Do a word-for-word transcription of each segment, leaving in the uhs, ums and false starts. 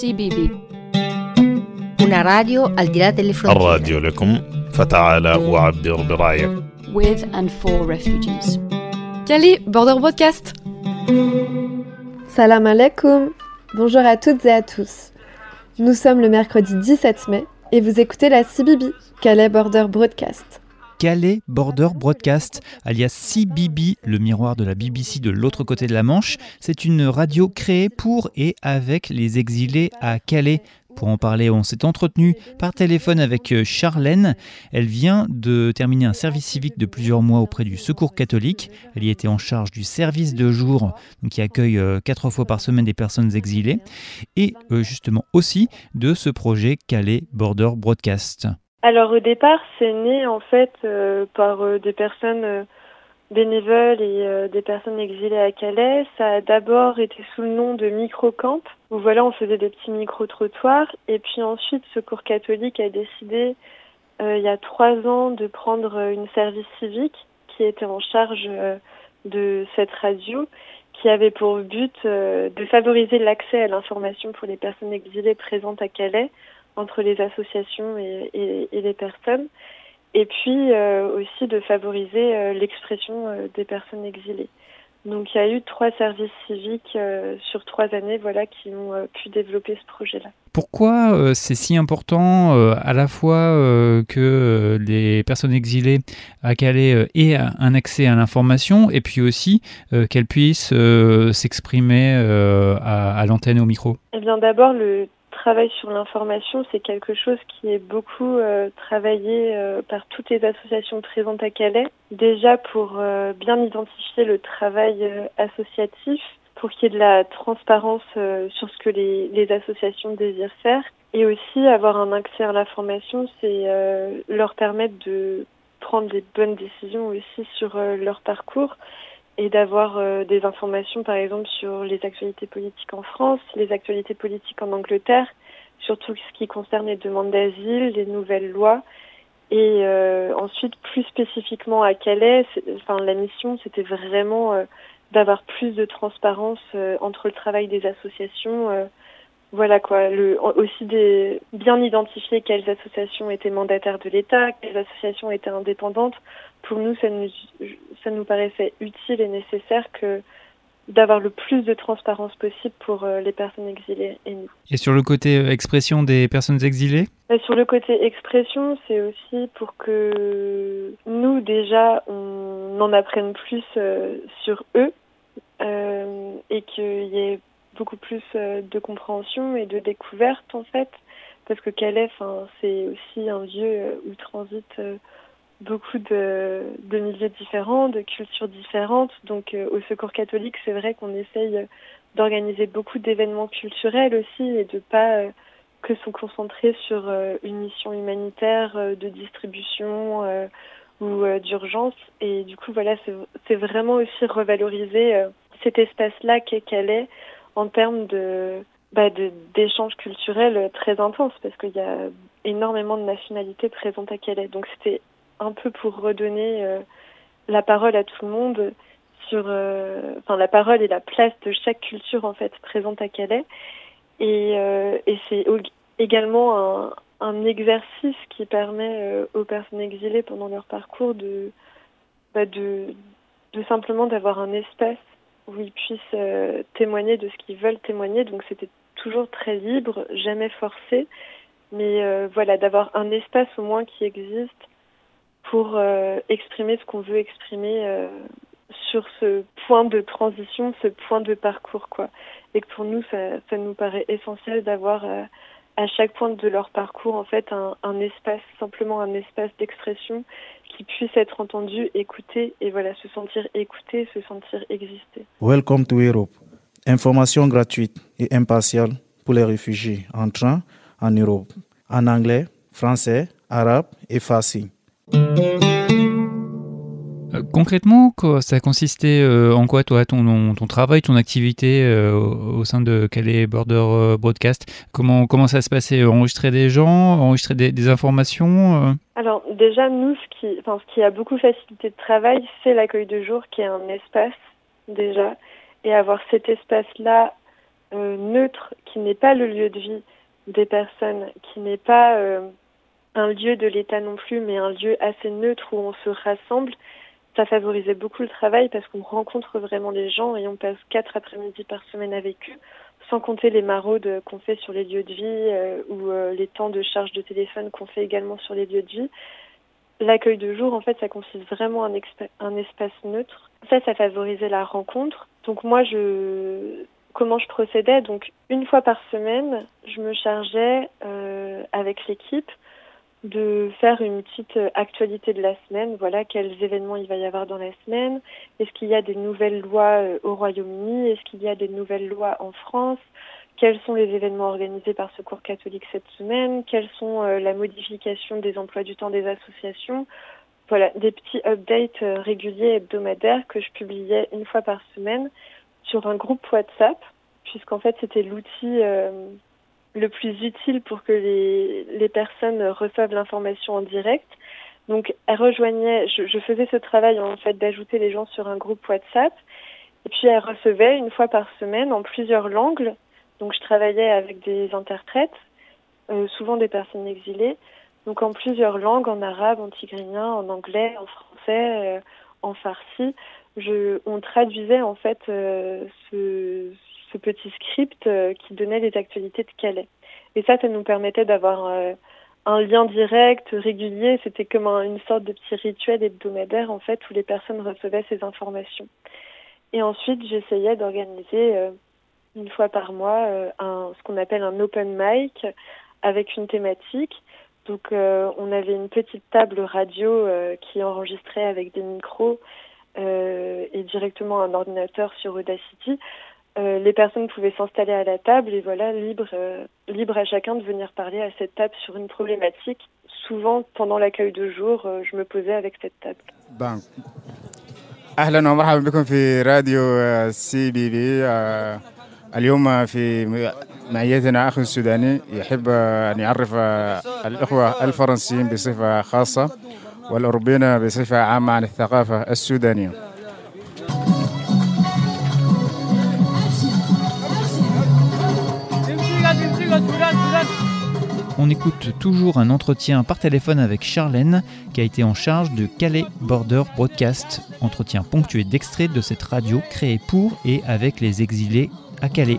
C B B. Una radio al di là delle frontiere. الراديو لكم فتعال وعبر برأيك. With and for refugees. Calais Border Broadcast. Salam alaikum. Bonjour à toutes et à tous. Nous sommes le mercredi dix-sept mai et vous écoutez la C B B, Calais Border Broadcast. Calais Border Broadcast, alias C B B, le miroir de la B B C de l'autre côté de la Manche. C'est une radio créée pour et avec les exilés à Calais. Pour en parler, on s'est entretenu par téléphone avec Charlène. Elle vient de terminer un service civique de plusieurs mois auprès du Secours catholique. Elle y était en charge du service de jour, donc qui accueille quatre fois par semaine des personnes exilées, et justement aussi de ce projet Calais Border Broadcast. Alors au départ, c'est né en fait euh, par euh, des personnes euh, bénévoles et euh, des personnes exilées à Calais. Ça a d'abord été sous le nom de microcamp, où voilà, on faisait des petits micro-trottoirs. Et puis ensuite, Secours catholique a décidé, euh, il y a trois ans, de prendre une service civique qui était en charge euh, de cette radio, qui avait pour but euh, de favoriser l'accès à l'information pour les personnes exilées présentes à Calais, entre les associations et, et, et les personnes, et puis euh, aussi de favoriser euh, l'expression euh, des personnes exilées. Donc il y a eu trois services civiques euh, sur trois années voilà, qui ont euh, pu développer ce projet-là. Pourquoi euh, c'est si important euh, à la fois euh, que euh, les personnes exilées à Calais euh, aient un accès à l'information et puis aussi euh, qu'elles puissent euh, s'exprimer euh, à, à l'antenne au micro ? Eh bien d'abord, le travail sur l'information, c'est quelque chose qui est beaucoup euh, travaillé euh, par toutes les associations présentes à Calais. Déjà pour euh, bien identifier le travail euh, associatif, pour qu'il y ait de la transparence euh, sur ce que les, les associations désirent faire. Et aussi avoir un accès à l'information, c'est euh, leur permettre de prendre des bonnes décisions aussi sur euh, leur parcours et d'avoir euh, des informations, par exemple, sur les actualités politiques en France, les actualités politiques en Angleterre, surtout ce qui concerne les demandes d'asile, les nouvelles lois. Et euh, ensuite, plus spécifiquement à Calais, enfin, la mission, c'était vraiment euh, d'avoir plus de transparence euh, entre le travail des associations. Euh, voilà quoi, le, aussi des, bien identifier quelles associations étaient mandataires de l'État, quelles associations étaient indépendantes. Pour nous, ça nous, ça nous paraissait utile et nécessaire que d'avoir le plus de transparence possible pour euh, les personnes exilées et nous. Et sur le côté euh, expression des personnes exilées ? Et sur le côté expression, c'est aussi pour que nous, déjà, on en apprenne plus euh, sur eux euh, et qu'il y ait beaucoup plus euh, de compréhension et de découverte, en fait, parce que Calais, c'est aussi un lieu euh, où transitent euh, beaucoup de, de milieux différents, de cultures différentes. Donc euh, au Secours catholique, c'est vrai qu'on essaye d'organiser beaucoup d'événements culturels aussi et de pas euh, que se concentrer sur euh, une mission humanitaire euh, de distribution euh, ou euh, d'urgence. Et du coup, voilà, c'est, c'est vraiment aussi revaloriser euh, cet espace-là qu'est Calais en termes de, bah, de, d'échanges culturels très intenses parce qu'il y a énormément de nationalités présentes à Calais. Donc c'était un peu pour redonner euh, la parole à tout le monde sur, euh, enfin la parole et la place de chaque culture en fait présente à Calais. Et, euh, et c'est également un, un exercice qui permet euh, aux personnes exilées pendant leur parcours de, bah de, de simplement d'avoir un espace où ils puissent euh, témoigner de ce qu'ils veulent témoigner. Donc c'était toujours très libre, jamais forcé, mais euh, voilà, d'avoir un espace au moins qui existe pour euh, exprimer ce qu'on veut exprimer euh, sur ce point de transition, ce point de parcours, quoi. Et que pour nous, ça, ça nous paraît essentiel d'avoir euh, à chaque point de leur parcours, en fait, un, un espace, simplement un espace d'expression qui puisse être entendu, écouté, et voilà, se sentir écouté, se sentir exister. Welcome to Europe. Information gratuite et impartiale pour les réfugiés entrant en Europe. En anglais, français, arabe et farsi. Concrètement, ça consistait en quoi, toi, ton, ton travail, ton activité euh, au sein de Calais Border Broadcast ? Comment, comment ça se passait ? Enregistrer des gens, enregistrer des, des informations euh... Alors déjà, nous, ce qui, enfin, ce qui a beaucoup facilité le travail, c'est l'accueil de jour qui est un espace déjà, et avoir cet espace-là euh, neutre qui n'est pas le lieu de vie des personnes, qui n'est pas euh, un lieu de l'État non plus, mais un lieu assez neutre où on se rassemble, ça favorisait beaucoup le travail parce qu'on rencontre vraiment les gens et on passe quatre après-midi par semaine avec eux, sans compter les maraudes qu'on fait sur les lieux de vie euh, ou euh, les temps de charge de téléphone qu'on fait également sur les lieux de vie. L'accueil de jour, en fait, ça consiste vraiment en un, expa- un espace neutre. Ça, ça favorisait la rencontre. Donc moi, je... comment je procédais? Donc, une fois par semaine, je me chargeais euh, avec l'équipe de faire une petite actualité de la semaine. Voilà, quels événements il va y avoir dans la semaine. Est-ce qu'il y a des nouvelles lois euh, au Royaume-Uni? Est-ce qu'il y a des nouvelles lois en France? Quels sont les événements organisés par Secours catholique cette semaine? Quelles sont euh, la modification des emplois du temps des associations? Voilà, des petits updates euh, réguliers hebdomadaires que je publiais une fois par semaine sur un groupe WhatsApp, puisqu'en fait c'était l'outil euh, le plus utile pour que les, les personnes reçoivent l'information en direct. Donc elles rejoignaient, je, je faisais ce travail en fait d'ajouter les gens sur un groupe WhatsApp, et puis elles recevaient une fois par semaine en plusieurs langues. Donc je travaillais avec des interprètes, euh, souvent des personnes exilées, donc en plusieurs langues, en arabe, en tigrinien, en anglais, en français, euh, en farsi. Je, on traduisait en fait euh, ce, ce petit script euh, qui donnait les actualités de Calais. Et ça, ça nous permettait d'avoir euh, un lien direct, régulier. C'était comme un, une sorte de petit rituel hebdomadaire en fait où les personnes recevaient ces informations. Et ensuite, j'essayais d'organiser euh, une fois par mois euh, un, ce qu'on appelle un open mic avec une thématique. Donc euh, on avait une petite table radio euh, qui enregistrait avec des micros euh, et directement un ordinateur sur Audacity. Euh, les personnes pouvaient s'installer à la table et voilà, libre, euh, libre à chacun de venir parler à cette table sur une problématique. Souvent, pendant l'accueil de jour, euh, je me posais avec cette table. Ben. أهلا ومرحبا بكم في راديو سي بي بي. اليوم في معيتنا أخ سوداني يحب أن يعرف الإخوة الفرنسيين بصفة خاصة والأوروبيين بصفة عامة عن الثقافة السودانية. On écoute toujours un entretien par téléphone avec Charlène, qui a été en charge de Calais Border Broadcast, entretien ponctué d'extraits de cette radio créée pour et avec les exilés à Calais.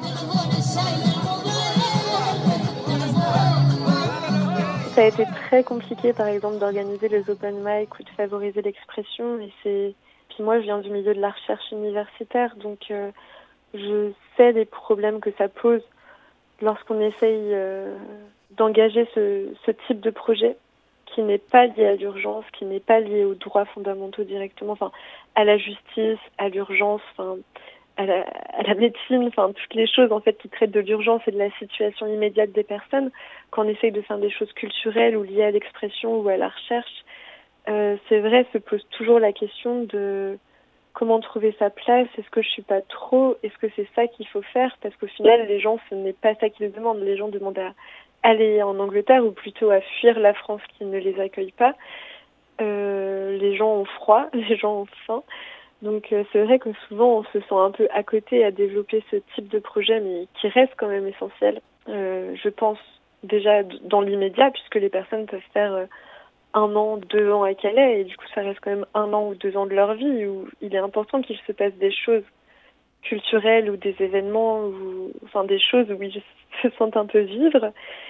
Ça a été très compliqué, par exemple, d'organiser les open mic ou de favoriser l'expression. Et c'est... Puis moi, je viens du milieu de la recherche universitaire, donc euh, je sais les problèmes que ça pose lorsqu'on essaye euh, d'engager ce, ce type de projet qui n'est pas lié à l'urgence, qui n'est pas lié aux droits fondamentaux directement, enfin à la justice, à l'urgence, enfin à la, à la médecine, enfin toutes les choses en fait qui traitent de l'urgence et de la situation immédiate des personnes. Quand on essaye de faire des choses culturelles ou liées à l'expression ou à la recherche, euh, c'est vrai, se pose toujours la question de comment trouver sa place. Est-ce que je suis pas trop? Est-ce que c'est ça qu'il faut faire? Parce qu'au final, les gens, ce n'est pas ça qu'ils demandent. Les gens demandent à aller en Angleterre ou plutôt à fuir la France qui ne les accueille pas. Euh, les gens ont froid, les gens ont faim. Donc euh, c'est vrai que souvent, on se sent un peu à côté à développer ce type de projet, mais qui reste quand même essentiel. Euh, je pense déjà dans l'immédiat, puisque les personnes peuvent faire... Euh, un an, deux ans à Calais, et du coup ça reste quand même un an ou deux ans de leur vie où il est important qu'il se passe des choses culturelles ou des événements, ou enfin des choses où ils se sentent un peu vivre.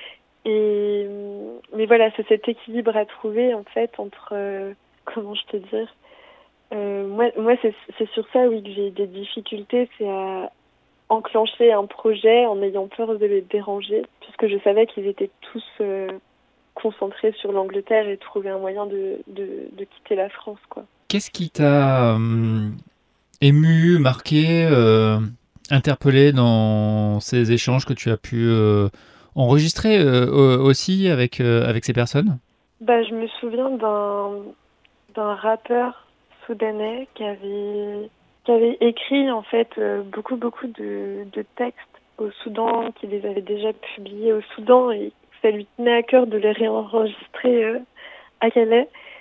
Et mais voilà, c'est cet équilibre à trouver en fait entre euh, comment je te dire euh, moi, moi c'est, c'est sur ça oui que j'ai des difficultés, c'est à enclencher un projet en ayant peur de les déranger, puisque je savais qu'ils étaient tous euh, concentré sur l'Angleterre et trouver un moyen de, de, de quitter la France, quoi. Qu'est-ce qui t'a euh, ému, marqué, euh, interpellé dans ces échanges que tu as pu euh, enregistrer euh, aussi avec, euh, avec ces personnes? Bah, je me souviens d'un, d'un rappeur soudanais qui avait, qui avait écrit en fait euh, beaucoup, beaucoup de, de textes au Soudan, qui les avait déjà publiés au Soudan, et ça lui tenait à cœur de les réenregistrer euh, à Calais.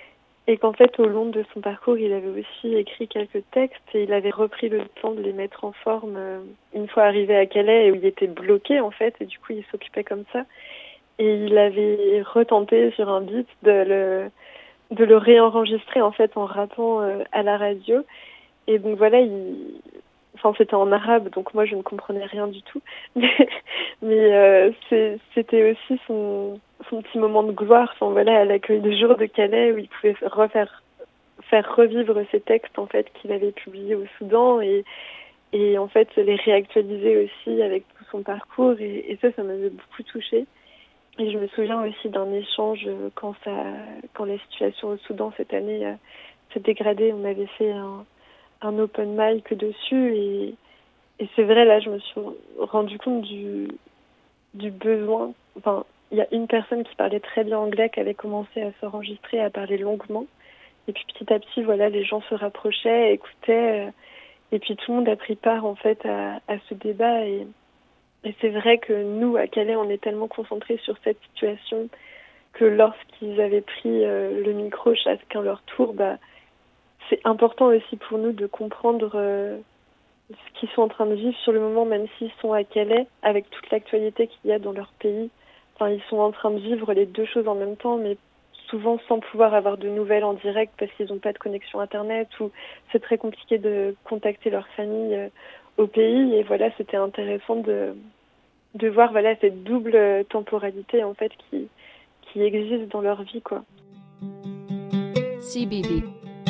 Et qu'en fait, au long de son parcours, il avait aussi écrit quelques textes et il avait repris le temps de les mettre en forme euh, une fois arrivé à Calais, où il était bloqué en fait, et du coup, il s'occupait comme ça. Et il avait retenté sur un beat de le, de le réenregistrer en fait en rappant euh, à la radio. Et donc voilà, il... enfin c'était en arabe, donc moi je ne comprenais rien du tout. Mais, mais euh, c'est, c'était aussi son, son petit moment de gloire, enfin voilà, à l'accueil de jour de Calais, où il pouvait refaire, faire revivre ces textes en fait qu'il avait publiés au Soudan et, et en fait les réactualiser aussi avec tout son parcours. Et, et ça, ça m'avait beaucoup touchée. Et je me souviens aussi d'un échange quand ça, quand la situation au Soudan cette année euh, s'est dégradée. On avait fait un, un open mic dessus et, et c'est vrai, là, je me suis rendu compte du, du besoin. Enfin, il y a une personne qui parlait très bien anglais qui avait commencé à s'enregistrer, à parler longuement. Et puis petit à petit, voilà, les gens se rapprochaient, écoutaient. Euh, et puis tout le monde a pris part en fait à, à ce débat. Et Et c'est vrai que nous, à Calais, on est tellement concentrés sur cette situation que lorsqu'ils avaient pris euh, le micro chacun leur tour, bah, c'est important aussi pour nous de comprendre euh, ce qu'ils sont en train de vivre sur le moment, même s'ils sont à Calais, avec toute l'actualité qu'il y a dans leur pays. Enfin, ils sont en train de vivre les deux choses en même temps, mais souvent sans pouvoir avoir de nouvelles en direct parce qu'ils n'ont pas de connexion Internet ou c'est très compliqué de contacter leur famille euh, au pays. Et voilà, c'était intéressant de, de voir voilà, cette double temporalité en fait qui, qui existe dans leur vie, quoi. C B B.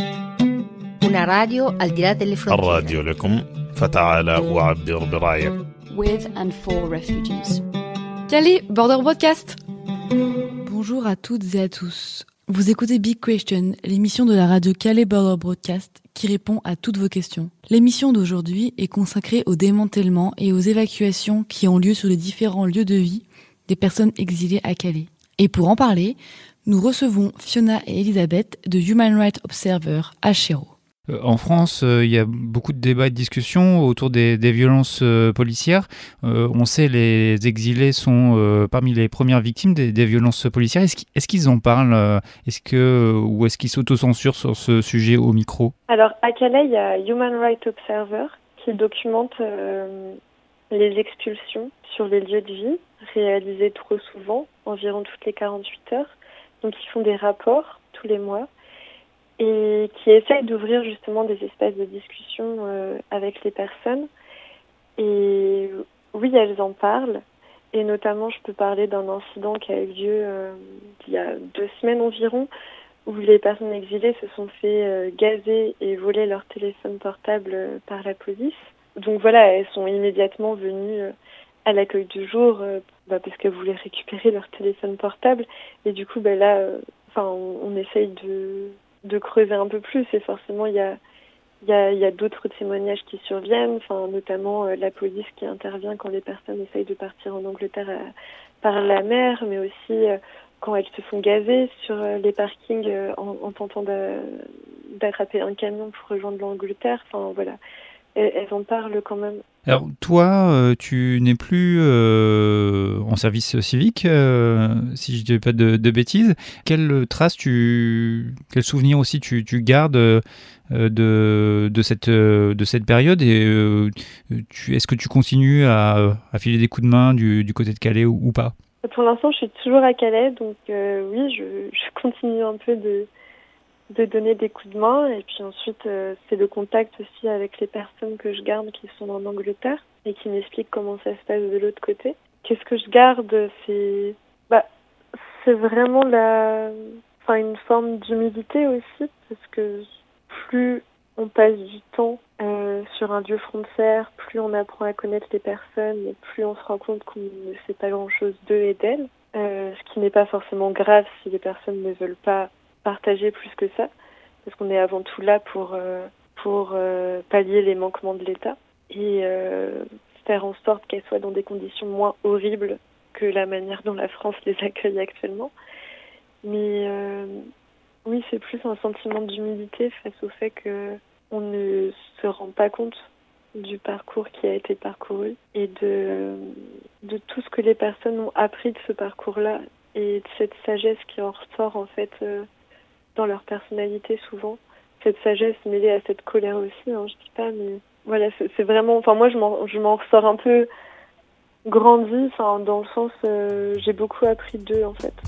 Una radio al di là delle frontiere. الراديو لكم فتعال وعبر برأيك. With and for refugees. Calais Border Broadcast. Bonjour à toutes et à tous. Vous écoutez Big Question, l'émission de la radio Calais Border Broadcast qui répond à toutes vos questions. L'émission d'aujourd'hui est consacrée au démantèlement et aux évacuations qui ont lieu sur les différents lieux de vie des personnes exilées à Calais. Et pour en parler, nous recevons Fiona et Elisabeth de Human Rights Observer à Chéreau. En France, il euh, y a beaucoup de débats et de discussions autour des, des violences euh, policières. Euh, on sait les exilés sont euh, parmi les premières victimes des, des violences policières. Est-ce qu'ils, est-ce qu'ils en parlent euh, est-ce que, ou est-ce qu'ils s'autocensurent sur ce sujet au micro ? Alors, à Calais, il y a Human Rights Observer qui documente euh, les expulsions sur les lieux de vie, réalisées trop souvent, environ toutes les quarante-huit heures. Donc, ils font des rapports tous les mois. Et qui essaye d'ouvrir justement des espaces de discussion euh, avec les personnes. Et oui, elles en parlent. Et notamment, je peux parler d'un incident qui a eu lieu euh, il y a deux semaines environ, où les personnes exilées se sont fait euh, gazer et voler leur téléphone portable euh, par la police. Donc voilà, elles sont immédiatement venues euh, à l'accueil du jour euh, bah, parce qu'elles voulaient récupérer leur téléphone portable. Et du coup, bah, là, euh, on, on essaye de... de creuser un peu plus, et forcément il y a il y a il y a d'autres témoignages qui surviennent, enfin notamment euh, la police qui intervient quand les personnes essayent de partir en Angleterre à, par la mer, mais aussi euh, quand elles se font gazer sur euh, les parkings euh, en, en tentant d'a, d'attraper un camion pour rejoindre l'Angleterre. Enfin voilà, elles, elles en parlent quand même. Alors toi, euh, tu n'es plus euh, en service civique, euh, si je ne dis pas de, de bêtises. Quelles traces, tu, quels souvenirs aussi tu, tu gardes euh, de, de, cette, de cette période et euh, tu, est-ce que tu continues à, à filer des coups de main du, du côté de Calais ou, ou pas ? Pour l'instant, je suis toujours à Calais, donc euh, oui, je, je continue un peu de... de donner des coups de main, et puis ensuite euh, c'est le contact aussi avec les personnes que je garde qui sont en Angleterre et qui m'expliquent comment ça se passe de l'autre côté. Qu'est-ce que je garde, c'est bah c'est vraiment la enfin une forme d'humilité aussi, parce que plus on passe du temps euh, sur un lieu frontière, plus on apprend à connaître les personnes et plus on se rend compte qu'on ne sait pas grand-chose d'eux et d'elles, euh, ce qui n'est pas forcément grave si les personnes ne veulent pas partager plus que ça, parce qu'on est avant tout là pour euh, pour euh, pallier les manquements de l'État et euh, faire en sorte qu'elles soient dans des conditions moins horribles que la manière dont la France les accueille actuellement. Mais euh, oui, c'est plus un sentiment d'humilité face au fait que on ne se rend pas compte du parcours qui a été parcouru et de de tout ce que les personnes ont appris de ce parcours-là et de cette sagesse qui en ressort en fait. Euh, dans leur personnalité souvent. Cette sagesse mêlée à cette colère aussi, hein, je dis pas, mais voilà, c'est, c'est vraiment... Enfin, moi, je m'en, je m'en ressors un peu grandie, enfin, dans le sens, euh, j'ai beaucoup appris d'eux, en fait.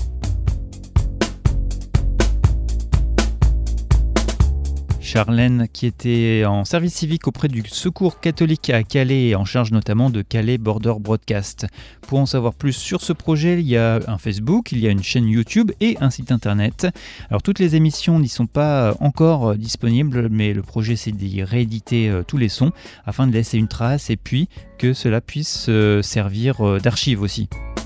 Charlène, qui était en service civique auprès du Secours catholique à Calais et en charge notamment de Calais Border Broadcast. Pour en savoir plus sur ce projet, il y a un Facebook, il y a une chaîne YouTube et un site internet. Alors toutes les émissions n'y sont pas encore disponibles, mais le projet c'est d'y rééditer tous les sons afin de laisser une trace et puis que cela puisse servir d'archive aussi.